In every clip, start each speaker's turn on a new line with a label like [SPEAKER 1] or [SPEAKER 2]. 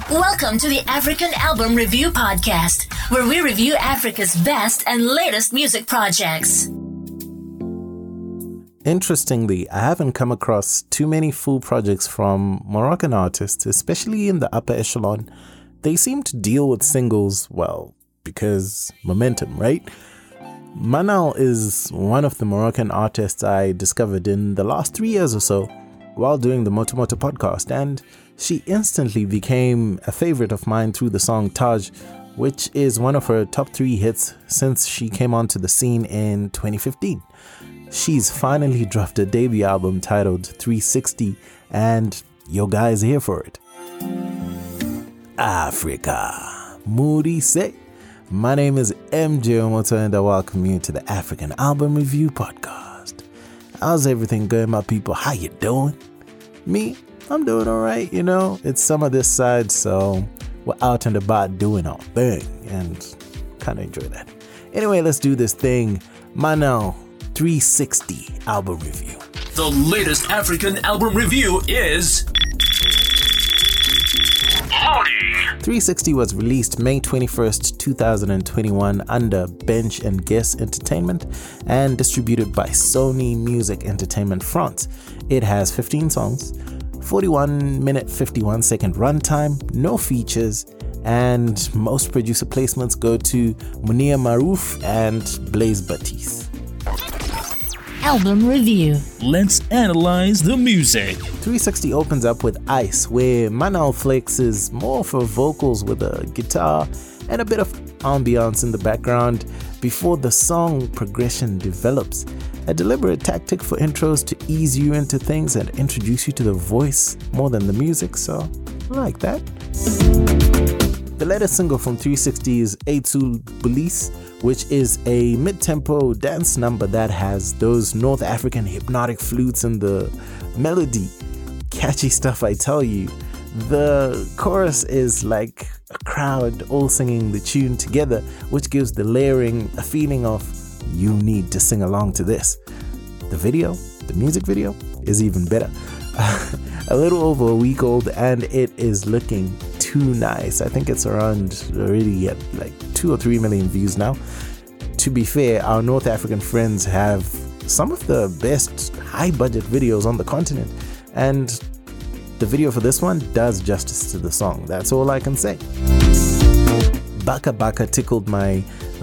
[SPEAKER 1] Welcome to the African Album Review Podcast, where we review Africa's best and latest music projects.
[SPEAKER 2] Interestingly, I haven't come across too many full projects from Moroccan artists, especially in the upper echelon. They seem to deal with singles, well, because momentum, right? Manal is one of the Moroccan artists I discovered in the last 3 years or so while doing the Moto Moto podcast, and she instantly became a favorite of mine through the song Taj, which is one of her top 3 hits since she came onto the scene in 2015. She's finally dropped a debut album titled 360, and your guy's here for it. Africa, Moody say. My name is MJ Omoto and I welcome you to the African Album Review Podcast. How's everything going, my people? How you doing? Me? I'm doing alright, you know. It's summer this side, so we're out and about doing our thing and kind of enjoy that. Anyway, let's do this thing. Manal 360 album review.
[SPEAKER 3] The latest African album review is
[SPEAKER 2] 360 was released May 21st, 2021 under Bench and Guess Entertainment and distributed by Sony Music Entertainment France. It has 15 songs, 41 minute 51 second runtime, no features, and most producer placements go to Munir Maruf and Blaise Baptiste.
[SPEAKER 1] Album review.
[SPEAKER 3] Let's analyze the music.
[SPEAKER 2] 360 opens up with Ice, where Manal flexes more for vocals with a guitar and a bit of ambiance in the background before the song progression develops. A deliberate tactic for intros to ease you into things and introduce you to the voice more than the music, so I like that. The latest single from 360 is Eitul Police, which is a mid-tempo dance number that has those North African hypnotic flutes in the melody. Catchy stuff, I tell you. The chorus is like a crowd all singing the tune together, which gives the layering a feeling of you need to sing along to this. The music video, is even better. A little over a week old and it is looking too nice. I think it's around already at like 2 or 3 million views now. To be fair, our North African friends have some of the best high budget videos on the continent, and the video for this one does justice to the song. That's all I can say. Baka Baka tickled my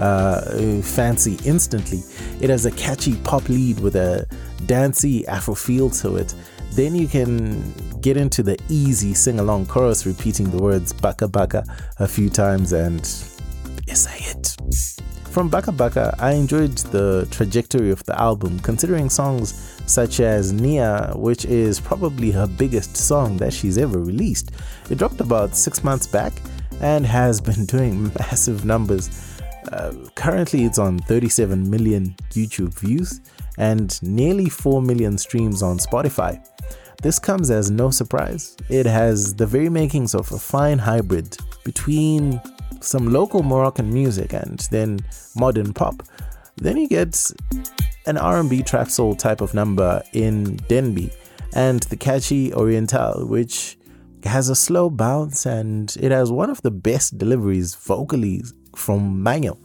[SPEAKER 2] fancy instantly. It has a catchy pop lead with a dancey Afro feel to it. Then you can get into the easy sing-along chorus repeating the words Baka Baka a few times, and it's a hit. From Baka Baka, I enjoyed the trajectory of the album, considering songs such as Nia, which is probably her biggest song that she's ever released. It dropped about 6 months back and has been doing massive numbers. Currently it's on 37 million YouTube views and nearly 4 million streams on Spotify. This comes as no surprise. It has the very makings of a fine hybrid between some local Moroccan music and then modern pop. Then you get an R&B trap soul type of number in Denby and the catchy Oriental, which has a slow bounce and it has one of the best deliveries vocally from Manuel.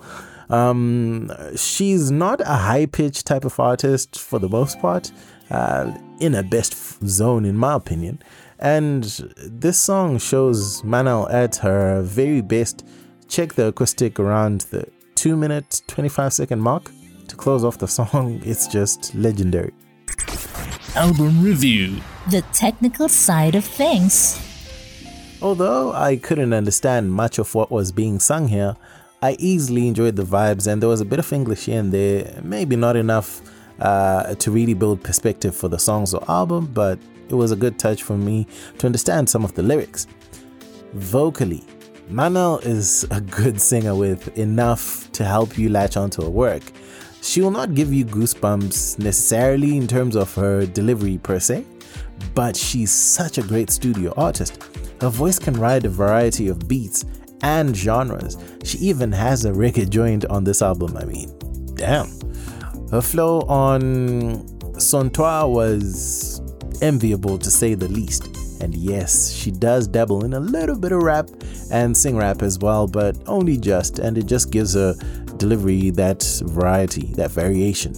[SPEAKER 2] She's not a high-pitched type of artist for the most part, in a best zone in my opinion, and this song shows Manal at her very best. Check the acoustic around the 2 minute 25 second mark to close off the song. It's just legendary.
[SPEAKER 3] Album review.
[SPEAKER 1] The technical side of things.
[SPEAKER 2] Although I couldn't understand much of what was being sung here, I easily enjoyed the vibes, and there was a bit of English here and there, maybe not enough to really build perspective for the songs or album, but it was a good touch for me to understand some of the lyrics. Vocally, Manal is a good singer with enough to help you latch onto her work. She will not give you goosebumps necessarily in terms of her delivery per se, but she's such a great studio artist. Her voice can ride a variety of beats and genres. She even has a reggae joint on this album. I mean, damn. Her flow on Son Toi was enviable to say the least. And yes, she does dabble in a little bit of rap and sing rap as well, but only just, and it just gives her delivery that variety, that variation.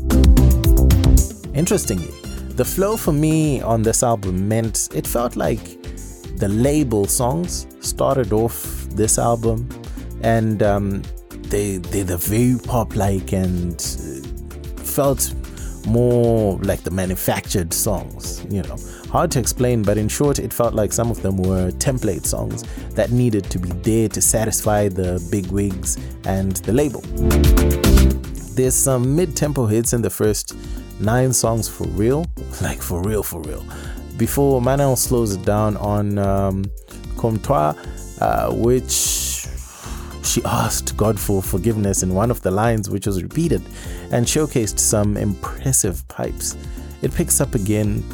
[SPEAKER 2] Interestingly, the flow for me on this album meant it felt like the label songs started off this album, and they're very pop-like and felt more like the manufactured songs, Hard to explain, but in short, it felt like some of them were template songs that needed to be there to satisfy the big wigs and the label. There's some mid-tempo hits in the first 9 songs for real, like for real, before Manel slows it down on Comme Toi, which she asked God for forgiveness in one of the lines, which was repeated and showcased some impressive pipes. It picks up again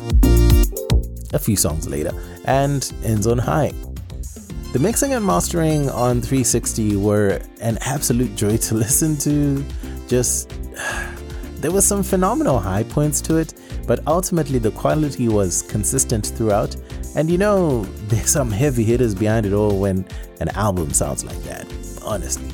[SPEAKER 2] a few songs later and ends on high. The mixing and mastering on 360 were an absolute joy to listen to. There were some phenomenal high points to it, but ultimately the quality was consistent throughout. And there's some heavy hitters behind it all when an album sounds like that, honestly.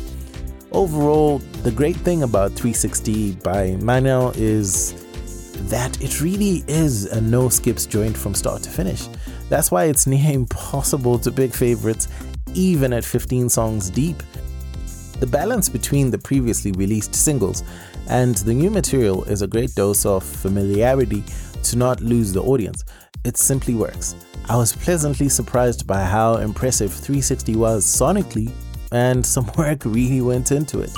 [SPEAKER 2] Overall, the great thing about 360 by Manel is that it really is a no skips joint from start to finish. That's why it's near impossible to pick favorites, even at 15 songs deep. The balance between the previously released singles and the new material is a great dose of familiarity to not lose the audience. It simply works. I was pleasantly surprised by how impressive 360 was sonically, and some work really went into it.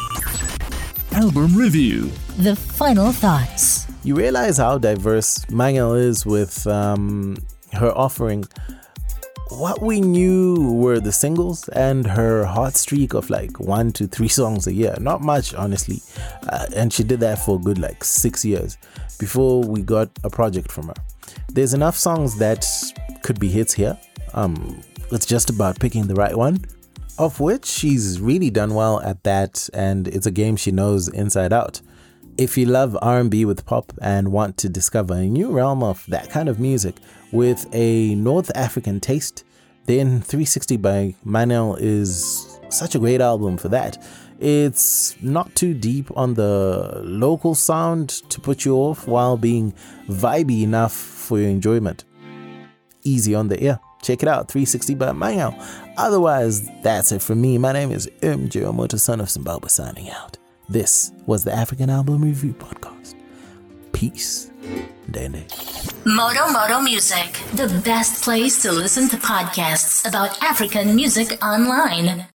[SPEAKER 3] Album review.
[SPEAKER 1] The final thoughts.
[SPEAKER 2] You realize how diverse Manel is with her offering. What we knew were the singles and her hot streak of like 1 to 3 songs a year. Not much, honestly. And she did that for a good 6 years before we got a project from her. There's enough songs that could be hits here. It's just about picking the right one, of which she's really done well at that, and it's a game she knows inside out. If you love R&B with pop and want to discover a new realm of that kind of music with a North African taste, then 360 by Manel is such a great album for that. It's not too deep on the local sound to put you off while being vibey enough for your enjoyment. Easy on the ear. Check it out, 360 by Manel. Otherwise, that's it from me. My name is MJ Omoto, son of Zimbabwe, signing out. This was the African Album Review Podcast. Peace. Dende.
[SPEAKER 1] Moto Music, the best place to listen to podcasts about African music online.